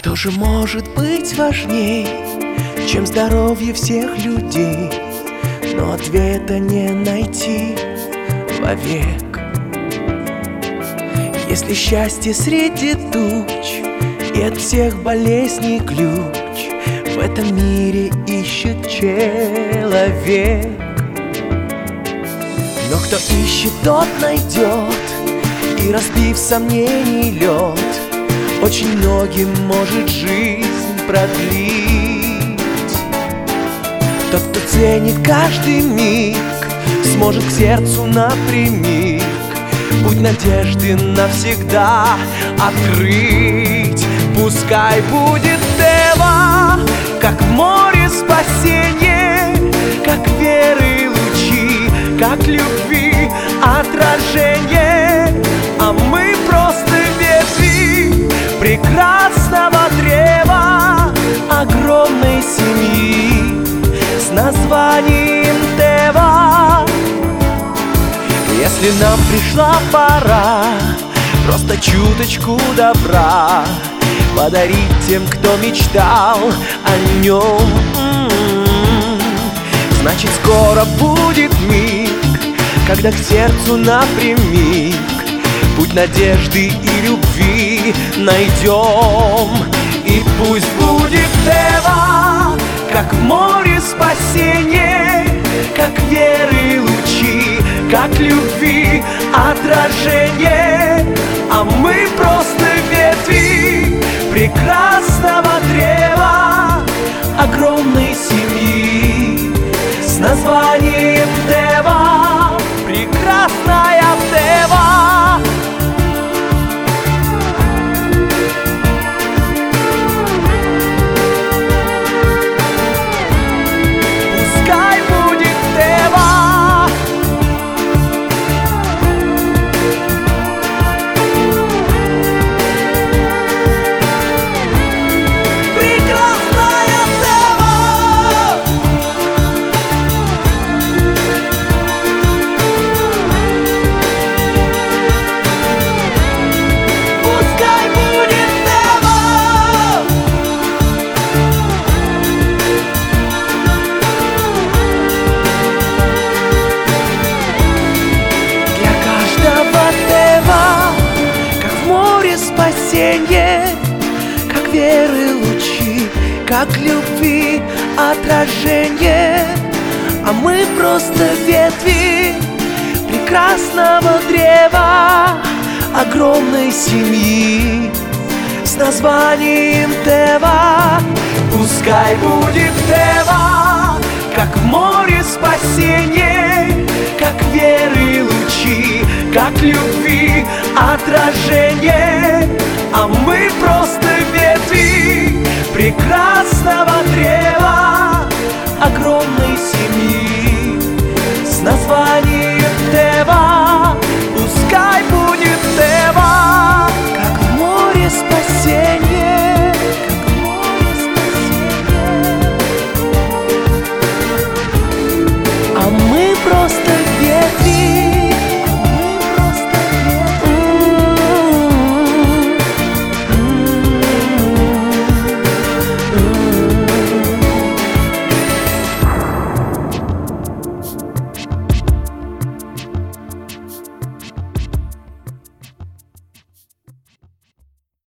Что же может быть важней, чем здоровье всех людей? Но ответа не найти вовек. Если счастье среди туч и от всех болезней ключ в этом мире ищет человек. Но кто ищет, тот найдет, и разбив сомнений лед, очень многим может жизнь продлить. Тот, кто ценит каждый миг, сможет к сердцу напрямик путь надежды навсегда открыть. Пускай будет Дева, как в море спасение, как веры лучи, как любви отражение. А мы просто ветви прекрасного древа огромной семьи с названием Дева. Если нам пришла пора просто чуточку добра подарить тем, кто мечтал о нем, значит, скоро будет миг, когда к сердцу напрямик путь надежды и любви найдем. И пусть будет Дева, как в море спасение, как веры лучи, как любви отражение. А мы просто ветви прекрасного древа огромной семьи с названием Дева. Прекрасная Дева. Пускай будет Дева. Прекрасная Дева. Пускай будет Дева. Для каждого Дева, как в море спасение, как веры лучи, как любви отражение. А мы просто ветви прекрасного древа огромной семьи с названием Дева. Пускай будет Дева, как в море спасение, как веры лучи, как любви отражение. А мы просто ветви прекрасного